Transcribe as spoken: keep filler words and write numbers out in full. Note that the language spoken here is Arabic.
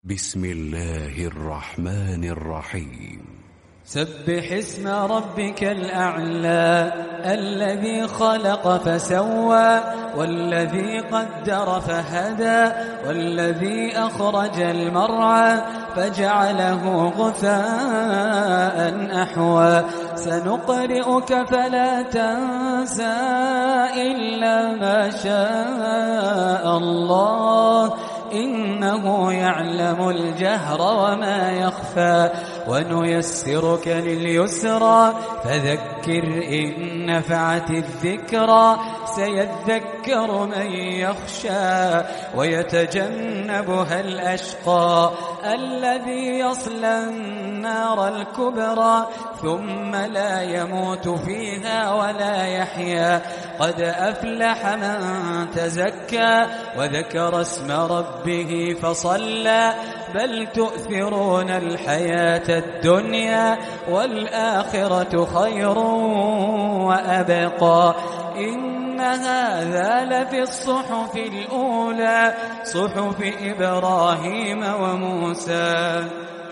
بسم الله الرحمن الرحيم. سبح اسم ربك الأعلى الذي خلق فسوى والذي قدر فهدى والذي أخرج المرعى فجعله غثاء أحوى سنقرئك فلا تنسى إلا ما شاء الله إنه يعلم الجهر وما يخفى ونيسرك لليسرى فذكر إن نفعت الذكرى سيذكر من يخشى ويتجنبها الأشقى الذي يصلى النار الكبرى ثم لا يموت فيها ولا يحيا قد أفلح من تزكى وذكر اسم ربه فصلى بل تؤثرون الحياة الدنيا والآخرة خير وأبقى إن هذا لفي الصحف الأولى صحف إبراهيم وموسى.